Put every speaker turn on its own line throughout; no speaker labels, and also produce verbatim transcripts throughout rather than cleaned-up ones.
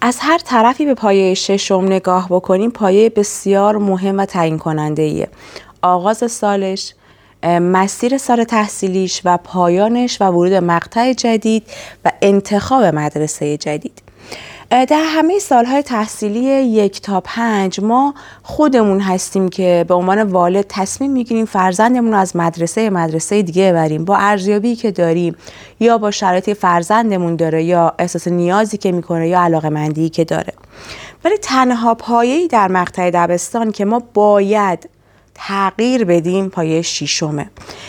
از هر طرفی به پایه ششم نگاه بکنیم، پایه بسیار مهم و تعیین کننده ایه. آغاز سالش، مسیر سال تحصیلیش و پایانش و ورود مقطع جدید و انتخاب مدرسه جدید. در همه سالهای تحصیلی یک تا پنج ما خودمون هستیم که به عنوان والد تصمیم میگیریم فرزندمون رو از مدرسه مدرسه دیگه ببریم، با ارزیابی که داریم یا با شرایطی فرزندمون داره یا احساس نیازی که میکنه یا علاقه‌مندی که داره. ولی تنها پایه‌ای در مقطع دبستان که ما باید تغییر بدیم پایه ششمه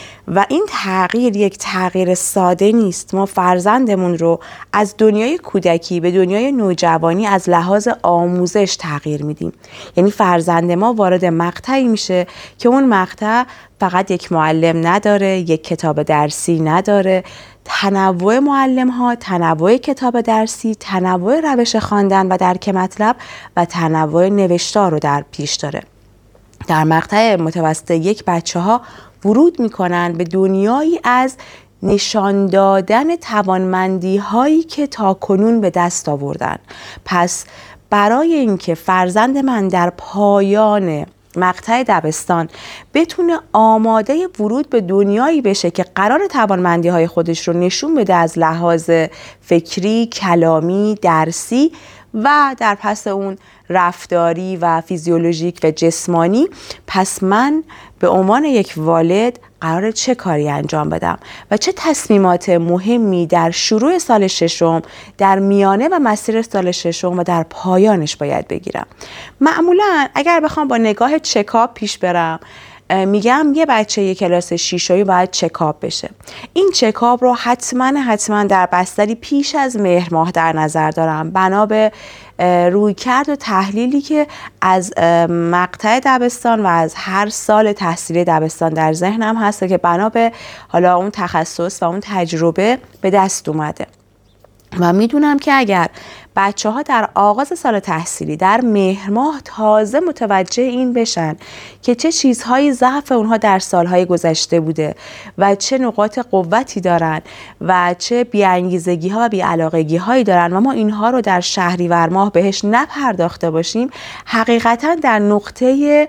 و این تغییر یک تغییر ساده نیست. ما فرزندمون رو از دنیای کودکی به دنیای نوجوانی از لحاظ آموزش تغییر میدیم. یعنی فرزند ما وارد مقطعی میشه که اون مقطع فقط یک معلم نداره، یک کتاب درسی نداره، تنوع معلم ها، تنوع کتاب درسی، تنوع روش خواندن و درک مطلب و تنوع نوشتار رو در پیش داره. در مقطع متوسط یک بچه ها ورود میکنن به دنیایی از نشان دادن توانمندی هایی که تا کنون به دست آوردن. پس برای اینکه فرزند من در پایان مقطع دبستان بتونه آماده ورود به دنیایی بشه که قرار توانمندی های خودش رو نشون بده از لحاظ فکری، کلامی، درسی و در پس اون رفتاری و فیزیولوژیک و جسمانی، پس من به عنوان یک والد قراره چه کاری انجام بدم و چه تصمیمات مهمی در شروع سال ششم، در میانه و مسیر سال ششم و در پایانش باید بگیرم. معمولا اگر بخوام با نگاه چکاپ پیش برم، میگم یه بچه یه کلاس شیشایی باید چکاپ بشه. این چکاپ رو حتما حتما در بستری پیش از مهر ماه در نظر دارم، بنا به رویکرد و تحلیلی که از مقطع دبستان و از هر سال تحصیلی دبستان در ذهنم هست که بنا به حالا اون تخصص و اون تجربه به دست اومده. و میدونم که اگر بچه ها در آغاز سال تحصیلی در مهر ماه تازه متوجه این بشن که چه چیزهایی ضعف اونها در سالهای گذشته بوده و چه نقاط قوتی دارن و چه بی‌انگیزگی ها و بی‌علاقگی هایی دارن و ما اینها رو در شهریور ماه بهش نپرداخته باشیم، حقیقتا در نقطه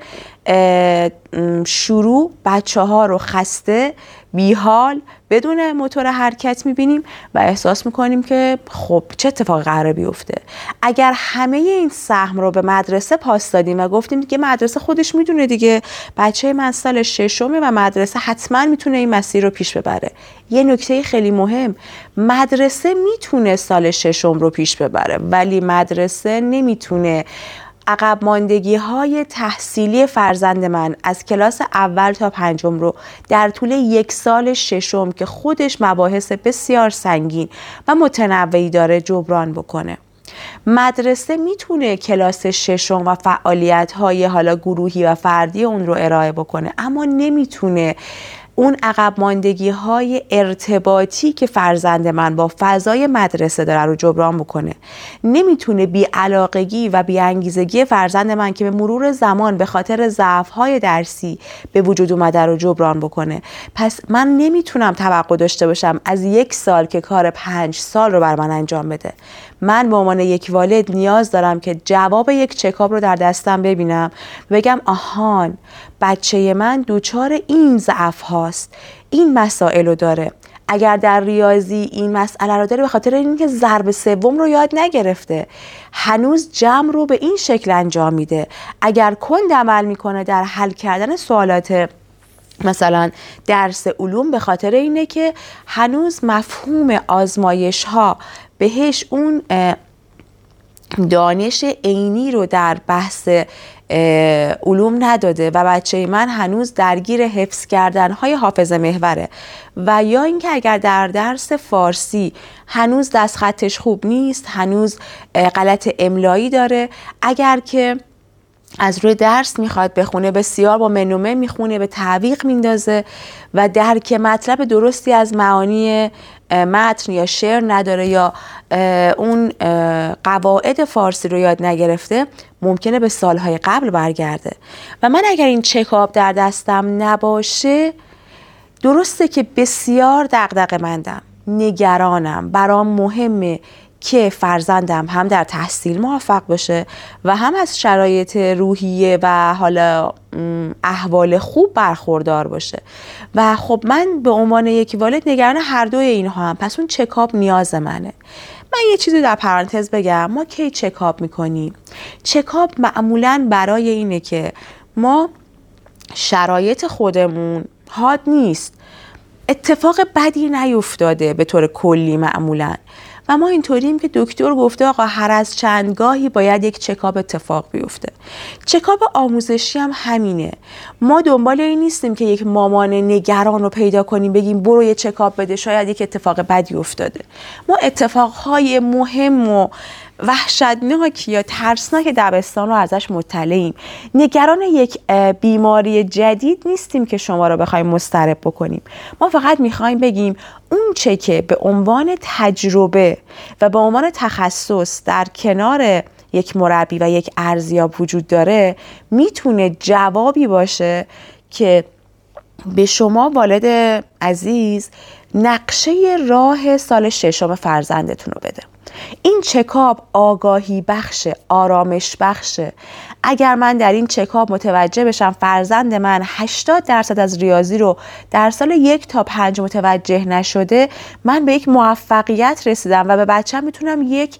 شروع بچه ها رو خسته، بیحال، بدون موتور حرکت میبینیم و احساس میکنیم که خب چه اتفاقی قراره بیفته. اگر همه این سهم رو به مدرسه پاس دادیم و گفتیم دیگه مدرسه خودش میدونه دیگه، بچه من سال ششمه و مدرسه حتما میتونه این مسیر رو پیش ببره. یه نکته خیلی مهم، مدرسه میتونه سال ششم رو پیش ببره ولی مدرسه نمیتونه عقب ماندگی های تحصیلی فرزند من از کلاس اول تا پنجم رو در طول یک سال ششم که خودش مباحث بسیار سنگین و متنوعی داره جبران بکنه. مدرسه میتونه کلاس ششم و فعالیت های حالا گروهی و فردی اون رو ارائه بکنه، اما نمیتونه اون عقب ماندگی های ارتباطی که فرزند من با فضای مدرسه داره رو جبران بکنه. نمیتونه بی‌علاقگی و بی‌انگیزگی فرزند من که به مرور زمان به خاطر ضعف های درسی به وجود اومده رو جبران بکنه. پس من نمیتونم توقع داشته باشم از یک سال که کار پنج سال رو بر من انجام بده. من به عنوان یک والد نیاز دارم که جواب یک چکاپ رو در دستم ببینم، بگم آهان بچه من دوچار این ضعف هاست، این مسائل رو داره. اگر در ریاضی این مسئله رو داره به خاطر اینکه ضرب سوم رو یاد نگرفته، هنوز جمع رو به این شکل انجام میده. اگر کند عمل میکنه در حل کردن سوالات مثلا درس علوم به خاطر اینه که هنوز مفهوم آزمایش ها بهش اون دانش عینی رو در بحث علوم نداده و بچه من هنوز درگیر حفظ کردن های حافظه محوره. و یا اینکه اگر در درس فارسی هنوز دست خطش خوب نیست، هنوز غلط املایی داره، اگر که از روی درس میخواد بخونه بسیار با منومه میخونه، به تعویق میندازه و درک مطلب درستی از معانی متن یا شعر نداره یا اون قواعد فارسی رو یاد نگرفته، ممکنه به سالهای قبل برگرده. و من اگر این چکاپ در دستم نباشه، درسته که بسیار دغدغه‌مندم، نگرانم، برام مهمه که فرزندم هم در تحصیل موفق باشه و هم از شرایط روحیه و حالا احوال خوب برخوردار باشه. و خب من به عنوان یک والد نگران هر دوی اینها هم. پس اون چکاپ نیاز منه. من یه چیزی در پرانتز بگم، ما کی چکاپ میکنیم؟ چکاپ معمولاً برای اینه که ما شرایط خودمون حاد نیست، اتفاق بدی نیفتاده به طور کلی معمولاً، و ما اینطوریم که دکتر گفته آقا هر از چند گاهی باید یک چکاپ اتفاق بیفته. چکاپ آموزشی هم همینه. ما دنبال این نیستیم که یک مامان نگران رو پیدا کنیم بگیم برو یه چکاپ بده شاید یک اتفاق بدی افتاده. ما اتفاقهای مهم و وحشتناک یا ترسناک دبستان رو ازش مطلعیم. نگران یک بیماری جدید نیستیم که شما رو بخوایم مضطرب بکنیم. ما فقط میخوایم بگیم اون چه که به عنوان تجربه و به عنوان تخصص در کنار یک مربی و یک ارزیاب وجود داره میتونه جوابی باشه که به شما والد عزیز نقشه راه سال ششم فرزندتون رو بده. این چکاپ آگاهی بخشه، آرامش بخشه. اگر من در این چکاپ متوجه بشم فرزند من هشتاد درصد از ریاضی رو در سال یک تا پنج متوجه نشده، من به یک موفقیت رسیدم و به بچه‌م میتونم یک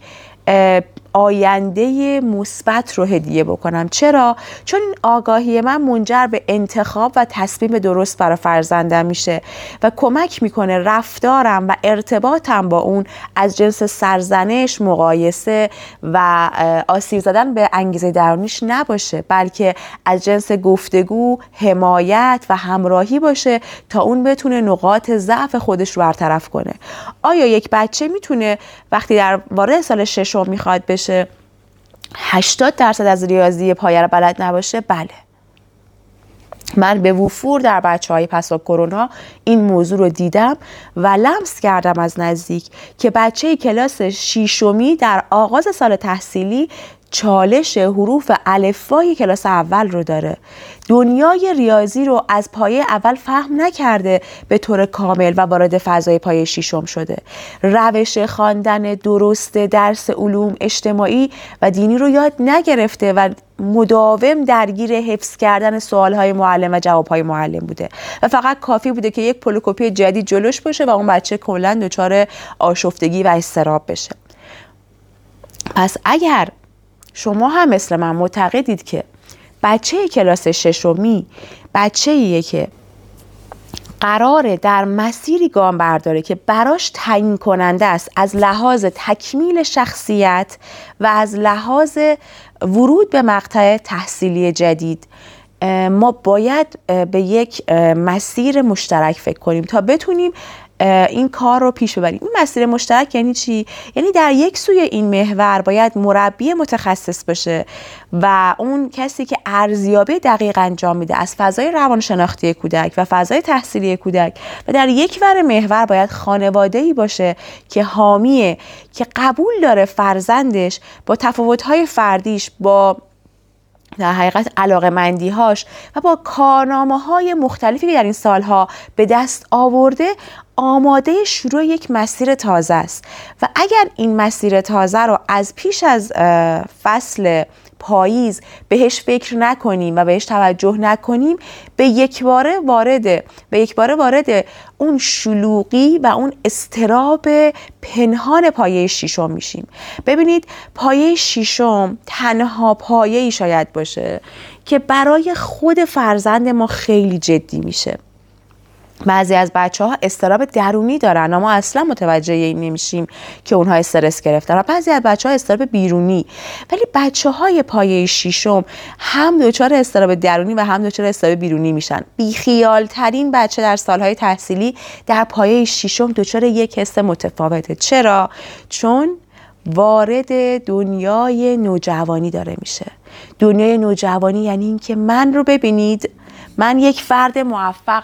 آینده مثبت رو هدیه بکنم. چرا؟ چون این آگاهی من منجر به انتخاب و تصمیم درست برای فرزندم میشه و کمک میکنه رفتارم و ارتباطم با اون از جنس سرزنش، مقایسه و آسیب زدن به انگیزه درونیش نباشه، بلکه از جنس گفتگو، حمایت و همراهی باشه تا اون بتونه نقاط ضعف خودش رو برطرف کنه. آیا یک بچه میتونه وقتی در وارد سال ششم میخواد بشه هشتاد درصد از ریاضی پایه رو بلد نباشه؟ بله. من به وفور در بچه‌های پس از کرونا این موضوع رو دیدم و لمس کردم از نزدیک که بچه کلاس ششمی در آغاز سال تحصیلی چالش حروف الفبای کلاس اول رو داره. دنیای ریاضی رو از پایه اول فهم نکرده به طور کامل و وارد فضای پایه ششم شده. روش خواندن درست درس علوم اجتماعی و دینی رو یاد نگرفته و مداوم درگیر حفظ کردن سوالهای معلم و جوابهای معلم بوده و فقط کافی بوده که یک پلوکوپی جدید جلوش باشه و اون بچه کلاً دچار آشفتگی و اضطراب بشه. پس اگر شما هم مثل من معتقدید که بچه کلاس ششمی بچه‌ایه که قراره در مسیری گام برداره که براش تعیین کننده است از لحاظ تکمیل شخصیت و از لحاظ ورود به مقطع تحصیلی جدید، ما باید به یک مسیر مشترک فکر کنیم تا بتونیم این کار رو پیش ببریم. این مسیر مشترک یعنی چی؟ یعنی در یک سوی این محور باید مربی متخصص باشه و اون کسی که ارزیابی دقیق انجام میده از فضای روانشناختی کودک و فضای تحصیلی کودک، و در یک ور محور باید خانواده‌ای باشه که حامیه، که قبول داره فرزندش با تفاوت‌های فردیش، با در حقیقت علاقه‌مندی‌هاش و با کارنامه‌های مختلفی که در این سالها به دست آورده آماده شروع یک مسیر تازه است. و اگر این مسیر تازه رو از پیش از فصل پاییز بهش فکر نکنیم و بهش توجه نکنیم، به یک باره وارد به یک باره وارد اون شلوغی و اون اضطراب پنهان پایه ششم میشیم. ببینید پایه ششم تنها پایه‌ای شاید باشه که برای خود فرزند ما خیلی جدی میشه. بعضی از بچه‌ها اضطراب درونی دارن اما اصلا متوجه این نمیشیم که اونها استرس گرفتن، و بعضی از بچه‌ها اضطراب بیرونی. ولی بچه‌های پایه ششم هم دچار اضطراب درونی و هم دچار اضطراب بیرونی میشن. بیخیال ترین بچه در سالهای تحصیلی در پایه ششم دچار یک حس متفاوته. چرا؟ چون وارد دنیای نوجوانی داره میشه. دنیای نوجوانی یعنی این که من رو ببینید، من یک فرد موفقم،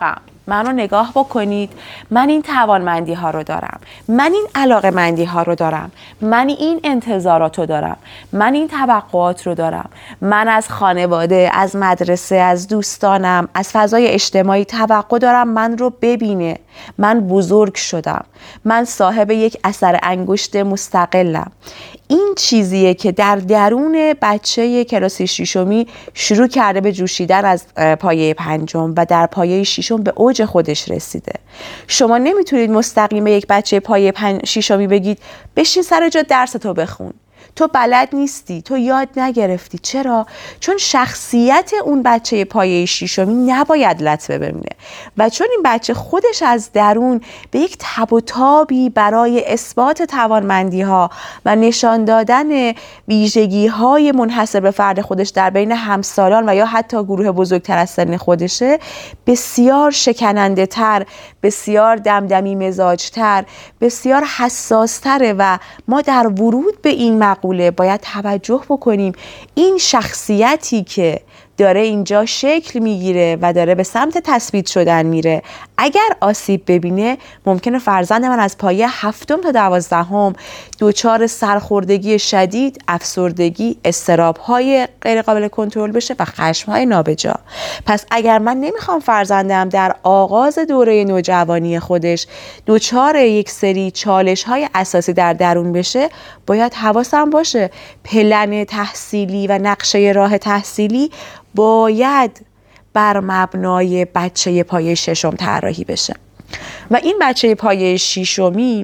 منو نگاه بکنید، من این توانمندی ها رو دارم، من این علاقه‌مندی ها رو دارم، من این انتظارات رو دارم، من این توقعات رو دارم، من از خانواده، از مدرسه، از دوستانم، از فضای اجتماعی توقع دارم من رو ببینه، من بزرگ شدم، من صاحب یک اثر انگشت مستقلم. این چیزیه که در درون بچه کلاس ششمی شروع کرده به جوشیدن از پایه پنجم و در پایه ششم به اوج خودش رسیده. شما نمیتونید مستقیم به یک بچه پایه پنج ششمی بگید بشین سر جا درستو بخون، تو بلد نیستی، تو یاد نگرفتی. چرا؟ چون شخصیت اون بچه پایه ششمی نباید لطمه ببینه و چون این بچه خودش از درون به یک تب و تابی برای اثبات توانمندی ها و نشان دادن ویژگی های منحصر به فرد خودش در بین همسالان و یا حتی گروه بزرگتر از سن خودشه، بسیار شکننده تر، بسیار دمدمی مزاج تر، بسیار حساس تره و ما در ورود به این مقوله باید توجه بکنیم این شخصیتی که داره اینجا شکل میگیره و داره به سمت تثبیت شدن میره، اگر آسیب ببینه ممکنه فرزند من از پایه هفتم تا دوازدهم دچار سرخوردگی شدید، افسردگی، اضطراب‌های غیر قابل کنترل بشه و خشم‌های نابجا. پس اگر من نمیخوام فرزندم در آغاز دوره نوجوانی خودش دچار یک سری چالش‌های اساسی در درون بشه، باید حواسم باشه پلن تحصیلی و نقشه راه تحصیلی باید بر مبنای بچه پایه ششم طراحی بشه و این بچه پایه ششمی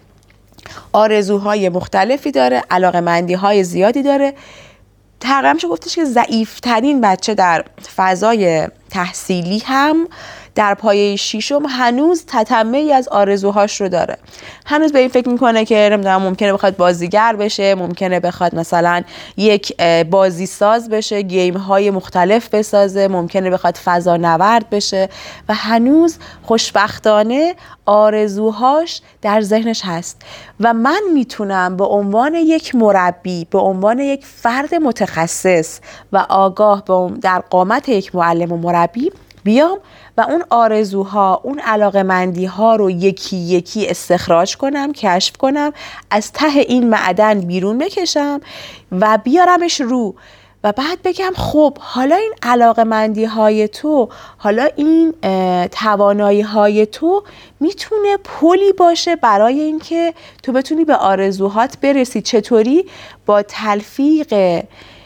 آرزوهای مختلفی داره، علاقه‌مندی‌های زیادی داره. تقریبا میشه گفتش که ضعیف‌ترین بچه در فضای تحصیلی هم در پایه ششم هنوز تتمه‌ای از آرزوهاش رو داره. هنوز به این فکر میکنه که نمیدونم ممکنه بخواد بازیگر بشه، ممکنه بخواد مثلا یک بازی ساز بشه، گیم های مختلف بسازه، ممکنه بخواد فضا نورد بشه و هنوز خوشبختانه آرزوهاش در ذهنش هست و من میتونم به عنوان یک مربی، به عنوان یک فرد متخصص و آگاه در قامت یک معلم و مربی بیام و اون آرزوها، اون علاقه‌مندی ها رو یکی یکی استخراج کنم، کشف کنم، از ته این معدن بیرون بکشم و بیارمش رو و بعد بگم خب حالا این علاقه‌مندی های تو، حالا این توانایی های تو میتونه پلی باشه برای اینکه تو بتونی به آرزوهات برسی. چطوری؟ با تلفیق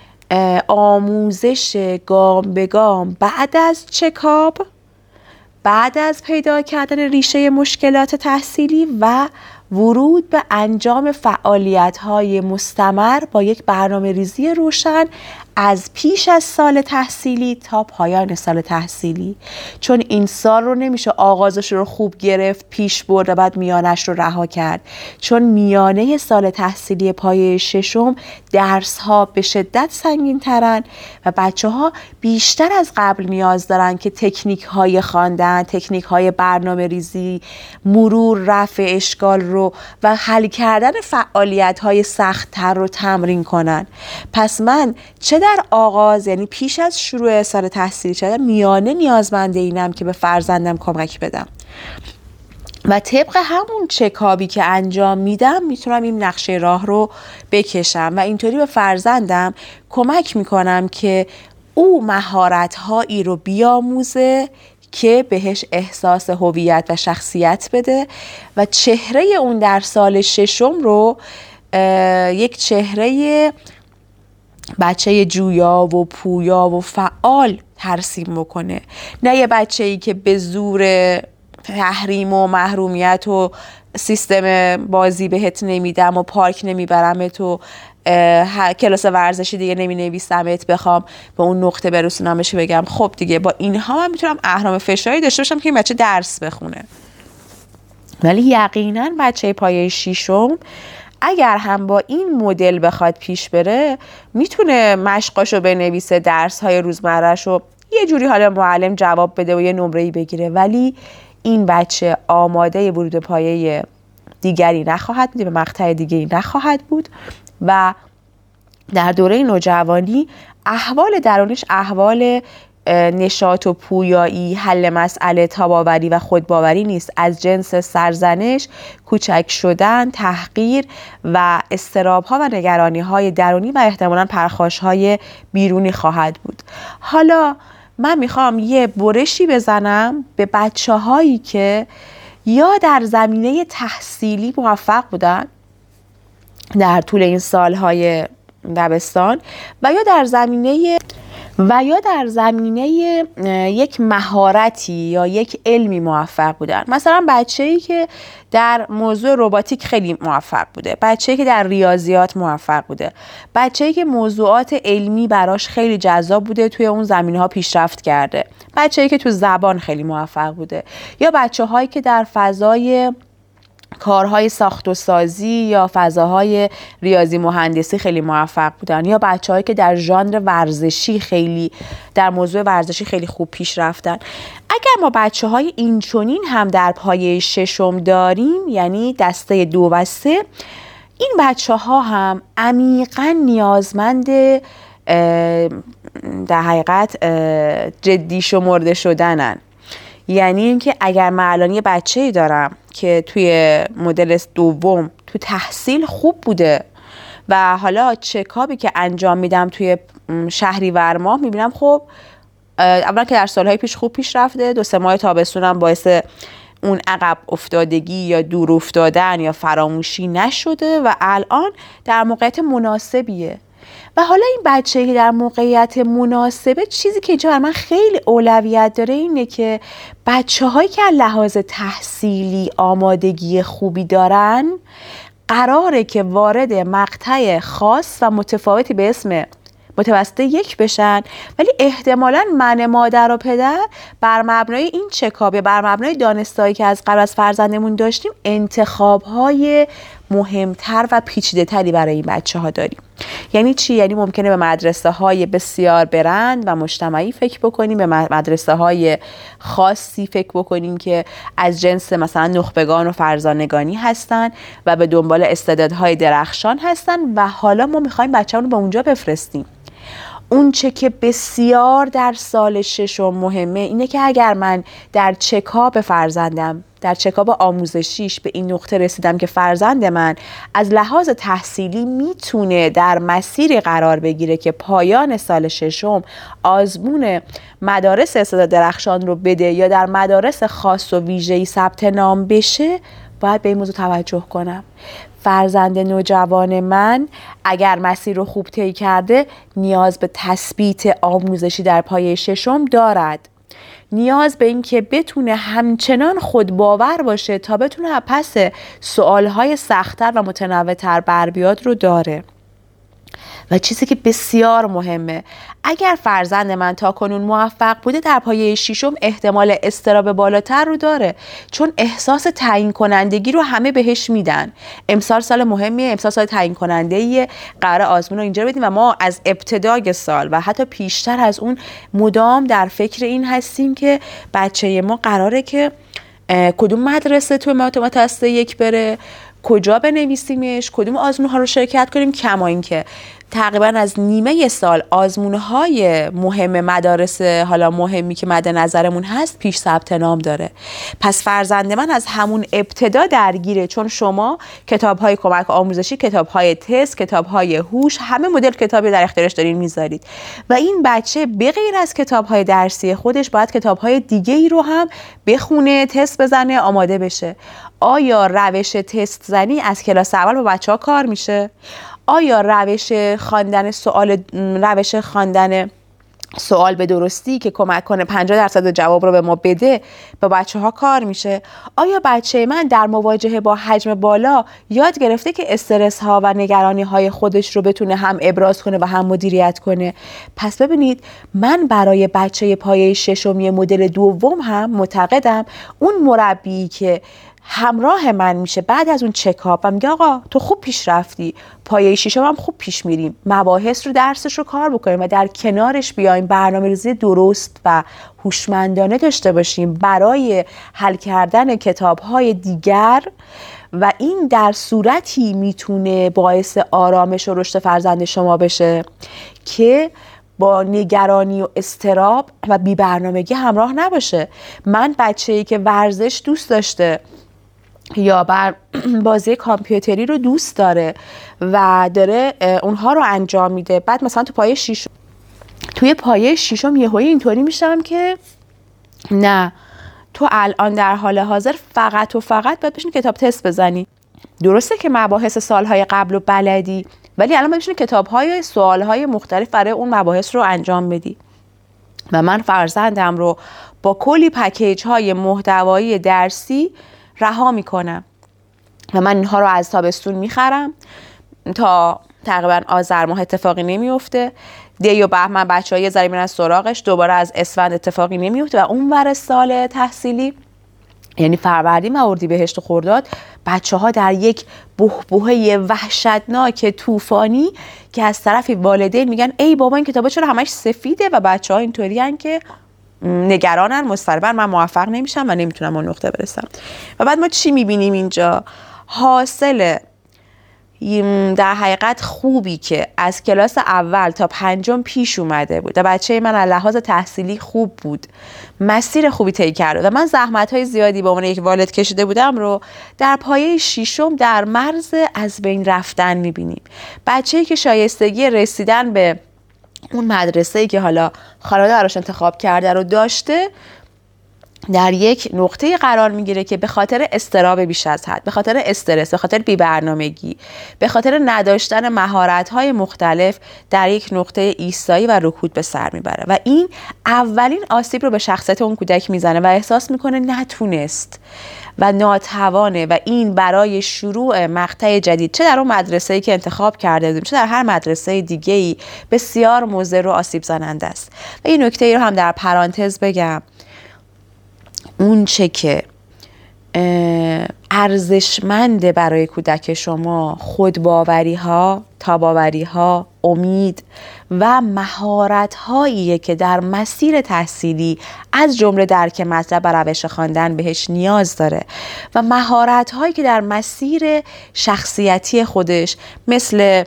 آموزش گام به گام بعد از چکاپ، بعد از پیدا کردن ریشه مشکلات تحصیلی و ورود به انجام فعالیت‌های مستمر با یک برنامه ریزی روشن از پیش از سال تحصیلی تا پایان سال تحصیلی. چون این سال رو نمیشه آغازش رو خوب گرفت، پیش برد و بعد میانش رو رها کرد. چون میانه سال تحصیلی پایه ششم درس ها به شدت سنگین ترن و بچه ها بیشتر از قبل نیاز دارن که تکنیک های خواندن، تکنیک های برنامه ریزی، مرور، رفع اشکال رو و حل کردن فعالیت های سخت تر رو تمرین کنن. پس من چه در آغاز، یعنی پیش از شروع سال تحصیلی، چه در میانه نیازمند اینم که به فرزندم کمک بدم و طبق همون چکابی که انجام میدم میتونم این نقشه راه رو بکشم و اینطوری به فرزندم کمک میکنم که او مهارت‌هایی رو بیاموزه که بهش احساس هویت و شخصیت بده و چهره اون در سال ششم رو یک چهره بچه جویا و پویا و فعال ترسیم بکنه، نه یه بچه‌ای که به زور تحریم و محرومیت و سیستم بازی بهت نمیدم و پارک نمیبرمت و کلاس ورزشی دیگه نمی نویسمت بخوام به اون نقطه برسونم بشه بگم خب دیگه با اینها من میتونم اهرام فشاری داشته باشم که این بچه درس بخونه. ولی یقینا بچه پایه ششم اگر هم با این مدل بخواد پیش بره میتونه مشقاشو بنویسه، درس‌های روزمره‌شو یه جوری حالا معلم جواب بده و یه نمره‌ای بگیره، ولی این بچه آماده ورود پایه دیگری نخواهد بود، به مقطع دیگری نخواهد بود و در دوره نوجوانی احوال درونیش احوال نشاط و پویایی، حل مسئله، تاباوری و خودباوری نیست. از جنس سرزنش، کوچک شدن، تحقیر و اضطراب‌ها و نگرانی‌های درونی و احتمالاً پرخاش‌های بیرونی خواهد بود. حالا من میخوام یه برشی بزنم به بچه‌هایی که یا در زمینه تحصیلی موفق بودن در طول این سالهای دبستان و یا در زمینه و یا در زمینه یک مهارتی یا یک علمی موفق بودن. مثلا بچه‌ای که در موضوع رباتیک خیلی موفق بوده، بچه‌ای که در ریاضیات موفق بوده، بچه‌ای که موضوعات علمی براش خیلی جذاب بوده، توی اون زمینه‌ها پیشرفت کرده، بچه‌ای که تو زبان خیلی موفق بوده، یا بچه‌هایی که در فضای کارهای ساخت و سازی یا فضاهای ریاضی مهندسی خیلی موفق بودن، یا بچه‌هایی که در ژانر ورزشی خیلی در موضوع ورزشی خیلی خوب پیش رفتن. اگر ما بچه‌های اینچنین هم در پایه ششم داریم، یعنی دسته دو و سه، این بچه‌ها هم عمیقاً نیازمند در حقیقت جدی شمرده شدنن. یعنی اینکه اگر من الان یه بچه‌ای دارم که توی مدل دوم تو تحصیل خوب بوده و حالا چکابی که انجام میدم توی شهریور ماه میبینم خب اولا که در سالهای پیش خوب پیش رفته، دو سه ماه تابستونم باعث اون عقب افتادگی یا دور افتادن یا فراموشی نشده و الان در موقعیت مناسبیه. و حالا این بچه‌ای که در موقعیت مناسبه، چیزی که اینجا برای من خیلی اولویت داره اینه که بچه‌هایی که از لحاظ تحصیلی آمادگی خوبی دارن قراره که وارد مقطع خاص و متفاوتی به اسم متوسط یک بشن، ولی احتمالاً من مادر و پدر بر مبنای این چکاب، بر مبنای دانستایی که از قبل از فرزندمون داشتیم، انتخاب‌های مهمتر و پیچیده تری برای این بچه ها داریم. یعنی چی؟ یعنی ممکنه به مدرسه های بسیار برند و مجتمعی فکر بکنیم، به مدرسه های خاصی فکر بکنیم که از جنس مثلا نخبگان و فرزانگانی هستن و به دنبال استعدادهای درخشان هستن و حالا ما میخوایم بچه‌مون رو به اونجا بفرستیم. اون چه که بسیار در سال ششم مهمه اینه که اگر من در چکاب فرزندم، در چکاب آموزشیش به این نقطه رسیدم که فرزند من از لحاظ تحصیلی میتونه در مسیری قرار بگیره که پایان سال ششم آزمون مدارس استعداد درخشان رو بده یا در مدارس خاص و ویژه‌ای ثبت نام بشه، باید به این موضوع توجه کنم. فرزند نوجوان من اگر مسیر رو خوب طی کرده، نیاز به تثبیت آموزشی در پایه ششم دارد. نیاز به این که بتونه همچنان خودباور باشه تا بتونه پس سوالهای سخت‌تر و متنوع‌تر بر بیاد رو داره. و چیزی که بسیار مهمه، اگر فرزند من تا کنون موفق بوده، در پایه ششم احتمال اضطراب بالاتر رو داره، چون احساس تعیین کنندگی رو همه بهش میدن. امسال سال مهمیه، امسال سال تعیین کننده‌ایه، قرار آزمون رو اینجا بدیم و ما از ابتدای سال و حتی پیشتر از اون مدام در فکر این هستیم که بچه ما قراره که کدوم مدرسه توی متوسط یک بره، کجا بنویسیمش، کدوم آزمون ها رو شرکت کنیم. کما این که تقریبا از نیمه سال آزمون های مهم مدارس حالا مهمی که مد نظرمون هست پیش ثبت نام داره. پس فرزند من از همون ابتدا درگیره، چون شما کتاب های کمک آموزشی، کتاب های تست، کتاب های هوش، همه مدل کتابی در اختیارش دارین میذارید و این بچه به غیر از کتاب های درسی خودش باید کتاب های دیگه ای رو هم بخونه، تست بزنه، آماده بشه. آیا روش تست زنی از کلاس اول با بچه ها کار میشه؟ آیا روش خواندن سوال روش خواندن سوال به درستی که کمک کنه پنجاه درصد جواب رو به ما بده با بچه ها کار میشه؟ آیا بچه من در مواجهه با حجم بالا یاد گرفته که استرس ها و نگرانی های خودش رو بتونه هم ابراز کنه و هم مدیریت کنه؟ پس ببینید، من برای بچه پایه ششمی مدل دوم هم معتقدم اون مربی که همراه من میشه بعد از اون چکاپ و میگه آقا تو خوب پیش رفتی، پایه ششم هم خوب پیش میریم، مباحث رو درسش رو کار بکنیم و در کنارش بیایم برنامه‌ریزی درست و هوشمندانه داشته باشیم برای حل کردن کتاب‌های دیگر، و این در صورتی میتونه باعث آرامش و رشد فرزند شما بشه که با نگرانی و اضطراب و بی‌برنامگی همراه نباشه. من بچه‌ای که ورزش دوست داشته یا بر بازی کامپیوتری رو دوست داره و داره اونها رو انجام میده، بعد مثلا تو پایه شیشم توی پایه شیشم یهویی اینطوری میشم که نه، تو الان در حال حاضر فقط و فقط باید بشین کتاب تست بزنی. درسته که مباحث سالهای قبل و بلدی، ولی الان باید بشین کتاب‌های سوالهای مختلف برای اون مباحث رو انجام بدی. و من فرزندم رو با کلی پکیج‌های محتوایی درسی رها میکنم و من اینها رو از تابستون میخرم تا تقریبا آذر ماه اتفاقی نمیفته. دی و بهمن بچه‌ها یه ذره میرن سراغش، دوباره از اسفند اتفاقی نمیفته و اون ور سال تحصیلی یعنی فروردین و اردیبهشت و خرداد بچه‌ها در یک بحبوحه وحشتناک طوفانی که از طرف والدین میگن ای بابا این کتابا چرا همش سفیده و بچه‌ها اینطورین که نگرانن، مضطربن، من موفق نمیشم و نمیتونم اون نقطه برسم. و بعد ما چی میبینیم اینجا؟ حاصل در حقیقت خوبی که از کلاس اول تا پنجم پیش اومده بود و بچه من از لحاظ تحصیلی خوب بود، مسیر خوبی طی کرده و من زحمت‌های زیادی به عنوان یک والد کشیده بودم رو در پایه ششم در مرز از بین رفتن میبینیم. بچه‌ای که شایستگی رسیدن به اون مدرسه‌ای که حالا خانواده براش انتخاب کرده رو داشته، در یک نقطه قرار میگیره که به خاطر اضطراب بیش از حد، به خاطر استرس، به خاطر بی‌برنامگی، به خاطر نداشتن مهارت‌های مختلف در یک نقطه ایستایی و رکود به سر میبره و این اولین آسیب رو به شخصیت اون کودک میزنه و احساس میکنه نتونست و ناتوانه و این برای شروع مقطع جدید چه در اون مدرسه‌ای که انتخاب کرده بودیم چه در هر مدرسه دیگه‌ای بسیار مضر و آسیب زننده است. و این نکته ای رو هم در پرانتز بگم، اون چه که ارزشمند برای کودک شما خودباوری ها، تاباوری ها، امید و مهارت هایی که در مسیر تحصیلی از جمله درک مطلب و روش خواندن بهش نیاز داره و مهارت هایی که در مسیر شخصیتی خودش مثل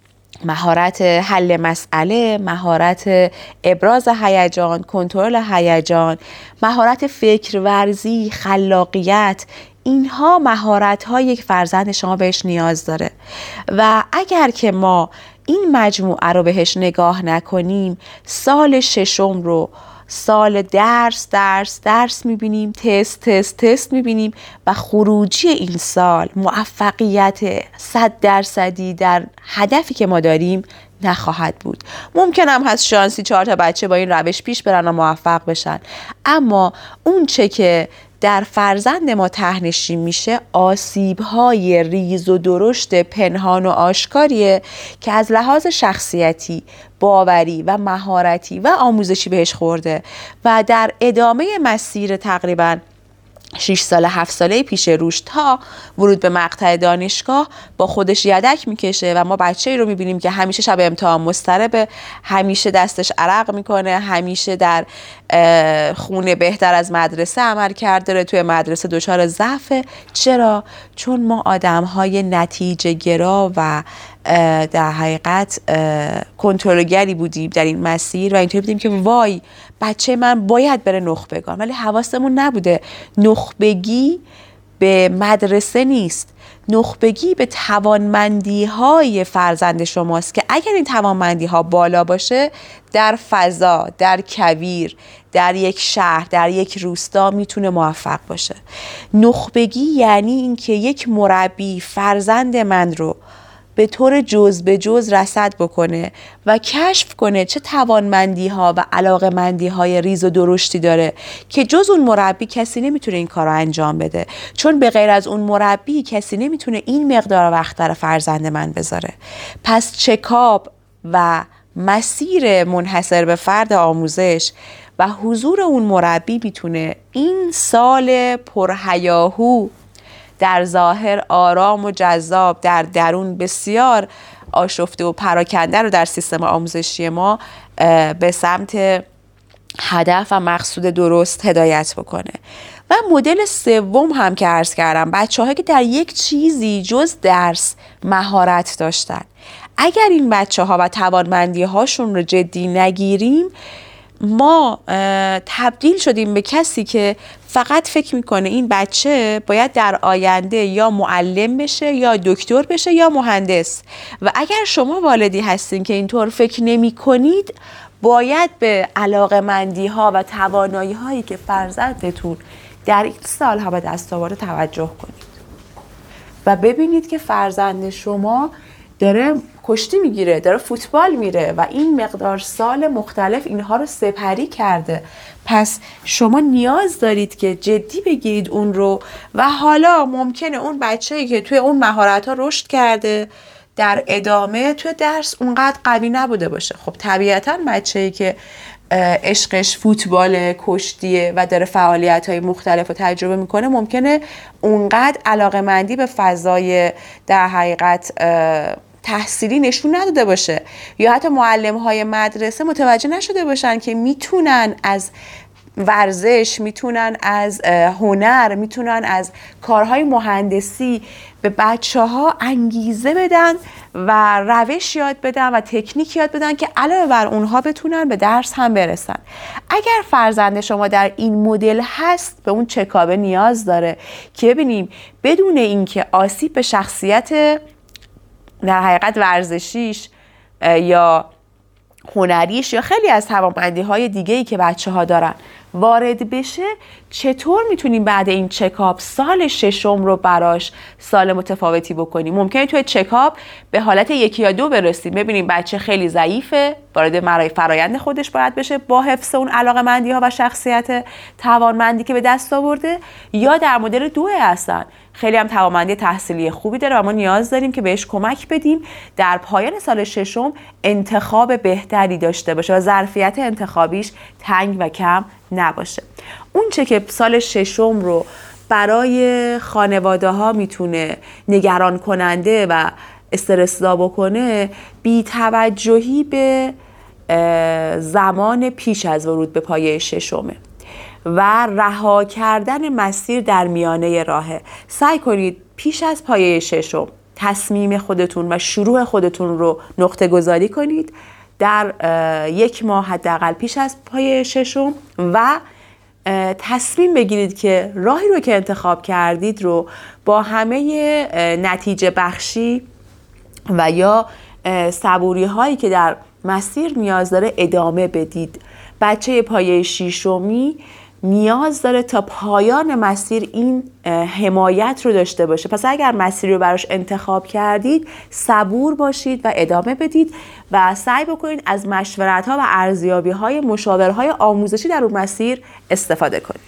مهارت حل مسئله، مهارت ابراز هیجان، کنترل هیجان، مهارت فکر ورزی، خلاقیت، اینها مهارت های یک فرزند شما بهش نیاز داره و اگر که ما این مجموعه رو بهش نگاه نکنیم، سال ششم رو سال درس درس درس میبینیم، تست تست تست میبینیم و خروجی این سال موفقیت صد درصدی در هدفی که ما داریم نخواهد بود. ممکن هم هست شانسی چهار تا بچه با این روش پیش برن و موفق بشن، اما اون چه که در فرزند ما ته‌نشین میشه آسیب‌های ریز و درشت پنهان و آشکاریه که از لحاظ شخصیتی، باوری و مهارتی و آموزشی بهش خورده و در ادامه مسیر تقریباً شش ساله هفت ساله پیش روش تا ورود به مقطع دانشگاه با خودش یدک میکشه و ما بچه‌ای رو میبینیم که همیشه شب امتحان مضطربه، همیشه دستش عرق میکنه، همیشه در خونه بهتر از مدرسه عمل کرده، توی مدرسه دچار ضعفه. چرا؟ چون ما آدم‌های نتیجه گرا و در حقیقت کنترلگری بودیم در این مسیر و اینطوری بودیم که وای بچه من باید بره نخبگان، ولی حواسمون نبوده نخبگی به مدرسه نیست، نخبگی به توانمندی های فرزند شماست که اگر این توانمندی ها بالا باشه در فضا، در کویر، در یک شهر، در یک روستا میتونه موفق باشه. نخبگی یعنی اینکه یک مربی فرزند من رو به طور جز به جز رصد بکنه و کشف کنه چه توانمندی ها و علاقمندی های ریز و درشتی داره که جز اون مربی کسی نمیتونه این کار رو انجام بده، چون به غیر از اون مربی کسی نمیتونه این مقدار وقت در فرزند من بذاره. پس چکاپ و مسیر منحصر به فرد آموزش و حضور اون مربی میتونه این سال پرهیاهو در ظاهر آرام و جذاب، در درون بسیار آشفته و پراکنده رو در سیستم آموزشی ما به سمت هدف و مقصود درست هدایت بکنه. و مدل سوم هم که عرض کردم، بچه‌ها که در یک چیزی جز درس مهارت داشتن، اگر این بچه ها و توانمندی هاشون رو جدی نگیریم، ما تبدیل شدیم به کسی که فقط فکر میکنه این بچه باید در آینده یا معلم بشه یا دکتر بشه یا مهندس. و اگر شما والدی هستین که اینطور فکر نمی کنید، باید به علاقه‌مندی ها و توانایی هایی که فرزندتون در این سالها به دست آورده توجه کنید و ببینید که فرزند شما داره کشتی میگیره، داره فوتبال میره و این مقدار سال مختلف اینها رو سپری کرده. پس شما نیاز دارید که جدی بگیرید اون رو. و حالا ممکنه اون بچه‌ای که توی اون مهارت‌ها رشد کرده در ادامه توی درس اونقدر قوی نبوده باشه. خب طبیعتاً بچه‌ای که عشقش فوتبال، کشتیه و داره فعالیت‌های مختلف رو تجربه میکنه، ممکنه اونقدر علاقه‌مندی به فضای در حقیقت تحصیلی نشون نداده باشه، یا حتی معلم‌های مدرسه متوجه نشده باشن که میتونن از ورزش، میتونن از هنر، میتونن از کارهای مهندسی به بچه ها انگیزه بدن و روش یاد بدن و تکنیک یاد بدن که علاوه بر اونها بتونن به درس هم برسن. اگر فرزند شما در این مدل هست، به اون چکابه نیاز داره که ببینیم بدون اینکه آسیب به شخصیت در حقیقت ورزشیش یا هنریش یا خیلی از توانمندی های دیگه‌ای که بچه ها دارن وارد بشه، چطور میتونیم بعد این چکاپ سال ششم رو براش سال متفاوتی بکنیم. ممکنه توی چکاپ به حالت یکی یا دو برسیم، ببینیم بچه خیلی ضعیفه، وارد مرای فرایند خودش باید بشه با حفظ اون علاقه‌مندی ها و شخصیت توانمندی که به دست آورده، یا در مدل دو هستن خیلی هم توانمندی تحصیلی خوبی داره و ما نیاز داریم که بهش کمک بدیم در پایان سال ششم انتخاب بهتری داشته باشه و ظرفیت انتخابیش تنگ و کم نباشه. اون چه که سال ششم رو برای خانواده ها میتونه نگران کننده و استرس‌زا بکنه، بی توجهی به زمان پیش از ورود به پایه ششمه و رها کردن مسیر در میانه راهه. سعی کنید پیش از پایه ششم تصمیم خودتون و شروع خودتون رو نقطه گذاری کنید در یک ماه حداقل پیش از پایه ششم و تصمیم بگیرید که راهی رو که انتخاب کردید رو با همه نتیجه بخشی و یا صبوری هایی که در مسیر نیاز داره ادامه بدید. بچه پایه ششمی نیاز داره تا پایان مسیر این حمایت رو داشته باشه. پس اگر مسیری رو براش انتخاب کردید، صبور باشید و ادامه بدید و سعی بکنید از مشورت‌ها و ارزیابی‌های مشاورهای آموزشی در اون مسیر استفاده کنید.